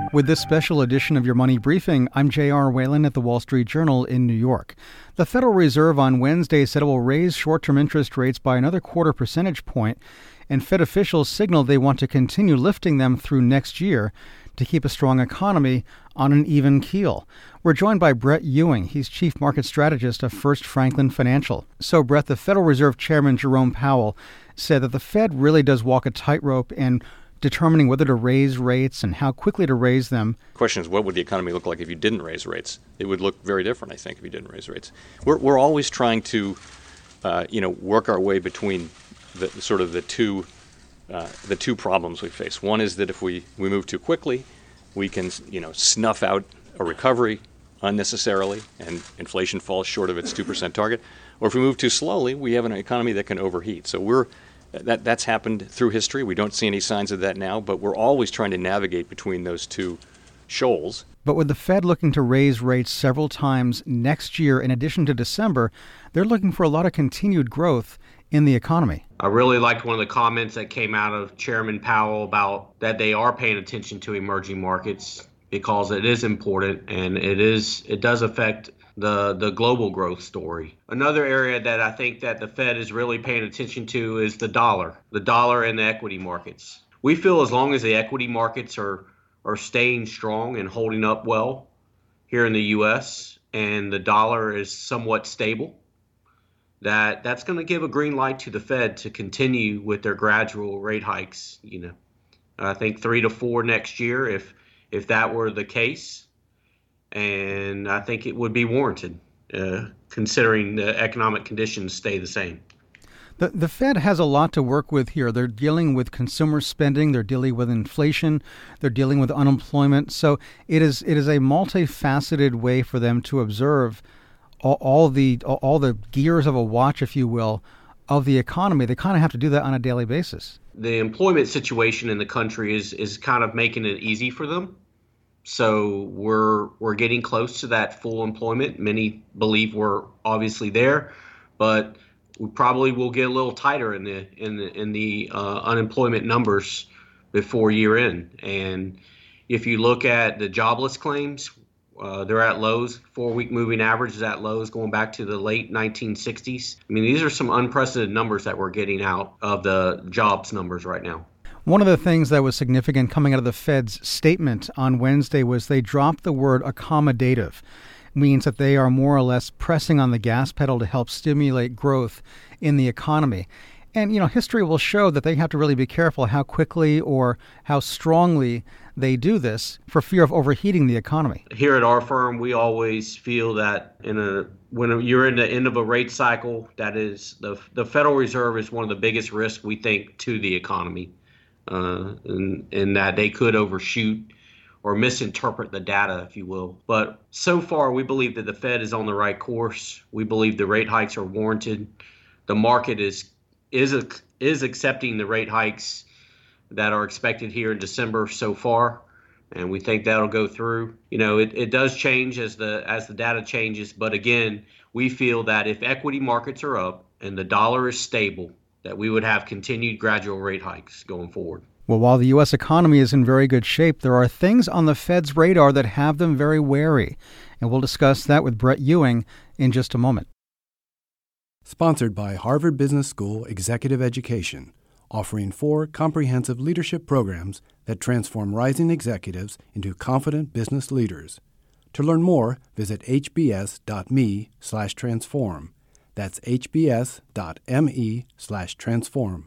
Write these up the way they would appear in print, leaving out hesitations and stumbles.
With this special edition of Your Money Briefing, I'm J.R. Whalen at the Wall Street Journal in New York. The Federal Reserve on Wednesday said it will raise short-term interest rates by another quarter percentage point, and Fed officials signaled they want to continue lifting them through next year to keep a strong economy on an even keel. We're joined by Brett Ewing. He's chief market strategist of First Franklin Financial. So, Brett, the Federal Reserve Chairman Jerome Powell said that the Fed really does walk a tightrope in determining whether to raise rates and how quickly to raise them. The question is, what would the economy look like if you didn't raise rates? It would look very different, I think, if you didn't raise rates. We're always trying to, work our way between the two problems we face. One is that if we move too quickly, we can, snuff out a recovery unnecessarily, and inflation falls short of its 2% target. Or if we move too slowly, we have an economy that can overheat. So that's happened through history. We don't see any signs of that now, but we're always trying to navigate between those two shoals. But with the Fed looking to raise rates several times next year, in addition to December, they're looking for a lot of continued growth in the economy. I really liked one of the comments that came out of Chairman Powell about that they are paying attention to emerging markets because it is important and it does affect the global growth story. Another area that I think that the Fed is really paying attention to is the dollar and the equity markets. We feel as long as the equity markets are staying strong and holding up well here in the U.S. and the dollar is somewhat stable, that's going to give a green light to the Fed to continue with their gradual rate hikes. I think 3 to 4 next year if that were the case. And I think it would be warranted, considering the economic conditions stay the same. The Fed has a lot to work with here. They're dealing with consumer spending, they're dealing with inflation, they're dealing with unemployment. So it is a multifaceted way for them to observe all the gears of a watch, if you will, of the economy. They kind of have to do that on a daily basis. The employment situation in the country is kind of making it easy for them. So we're getting close to that full employment. Many believe we're obviously there, but we probably will get a little tighter in the unemployment numbers before year end. And if you look at the jobless claims, they're at lows. 4-week moving average is at lows going back to the late 1960s. I mean, these are some unprecedented numbers that we're getting out of the jobs numbers right now. One of the things that was significant coming out of the Fed's statement on Wednesday was they dropped the word accommodative. It means that they are more or less pressing on the gas pedal to help stimulate growth in the economy. And, history will show that they have to really be careful how quickly or how strongly they do this for fear of overheating the economy. Here at our firm, we always feel that when you're in the end of a rate cycle, that is the Federal Reserve is one of the biggest risks we think to the economy. In that they could overshoot or misinterpret the data, if you will. But so far, we believe that the Fed is on the right course. We believe the rate hikes are warranted. The market is accepting the rate hikes that are expected here in December so far, and we think that'll go through. It does change as the data changes, but again, we feel that if equity markets are up and the dollar is stable, that we would have continued gradual rate hikes going forward. Well, while the U.S. economy is in very good shape, there are things on the Fed's radar that have them very wary. And we'll discuss that with Brett Ewing in just a moment. Sponsored by Harvard Business School Executive Education, offering 4 comprehensive leadership programs that transform rising executives into confident business leaders. To learn more, visit hbs.me/transform. That's hbs.me/transform.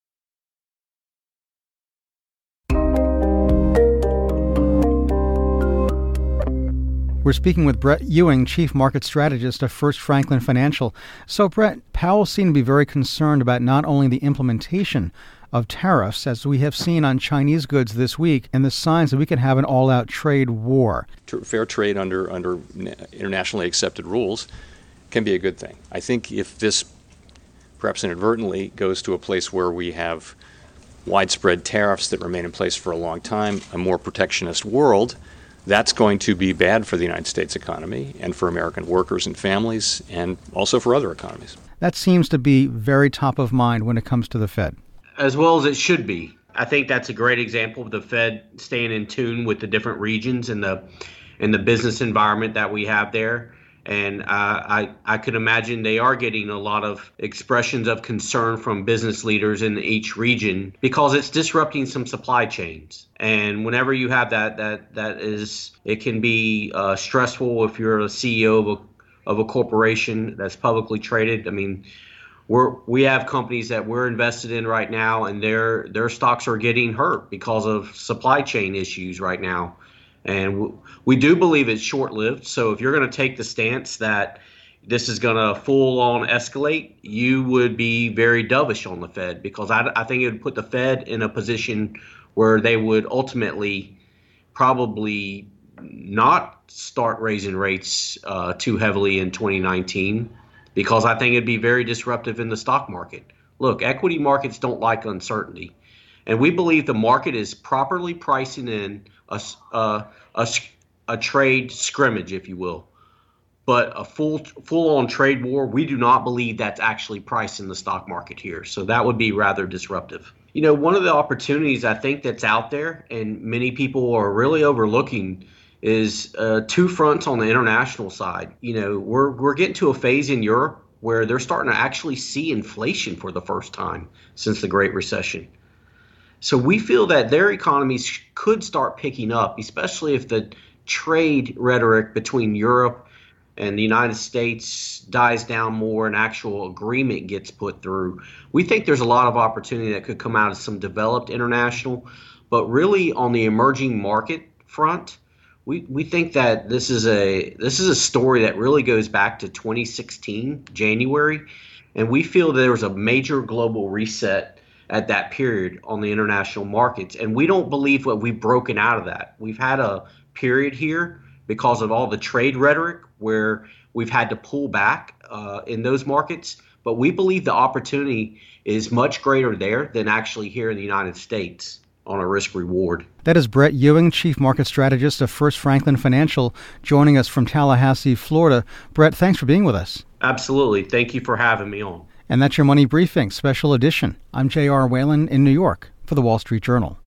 We're speaking with Brett Ewing, Chief Market Strategist of First Franklin Financial. So, Brett, Powell seemed to be very concerned about not only the implementation of tariffs, as we have seen on Chinese goods this week, and the signs that we could have an all-out trade war. Fair trade under internationally accepted rules can be a good thing. I think if this perhaps inadvertently goes to a place where we have widespread tariffs that remain in place for a long time, a more protectionist world, that's going to be bad for the United States economy and for American workers and families and also for other economies. That seems to be very top of mind when it comes to the Fed. As well as it should be. I think that's a great example of the Fed staying in tune with the different regions and the business environment that we have there. And I could imagine they are getting a lot of expressions of concern from business leaders in each region because it's disrupting some supply chains. And whenever you have it can be stressful if you're a CEO of a corporation that's publicly traded. I mean, we have companies that we're invested in right now, and their stocks are getting hurt because of supply chain issues right now. And we do believe it's short-lived. So if you're going to take the stance that this is going to full-on escalate, you would be very dovish on the Fed, because I think it would put the Fed in a position where they would ultimately probably not start raising rates too heavily in 2019, because I think it'd be very disruptive in the stock market. Look, equity markets don't like uncertainty. And we believe the market is properly pricing in a trade scrimmage, if you will. But a full-on trade war, we do not believe that's actually priced in the stock market here. So that would be rather disruptive. You know, one of the opportunities I think that's out there and many people are really overlooking is two fronts on the international side. You know, we're getting to a phase in Europe where they're starting to actually see inflation for the first time since the Great Recession. So we feel that their economies could start picking up, especially if the trade rhetoric between Europe and the United States dies down more and actual agreement gets put through. We think there's a lot of opportunity that could come out of some developed international, but really on the emerging market front, we think that this is a story that really goes back to 2016, January, and we feel there was a major global reset at that period on the international markets. And we don't believe that we've broken out of that. We've had a period here because of all the trade rhetoric where we've had to pull back in those markets. But we believe the opportunity is much greater there than actually here in the United States on a risk reward. That is Brett Ewing, Chief Market Strategist of First Franklin Financial, joining us from Tallahassee, Florida. Brett, thanks for being with us. Absolutely. Thank you for having me on. And that's your Money Briefing, Special Edition. I'm J.R. Whalen in New York for The Wall Street Journal.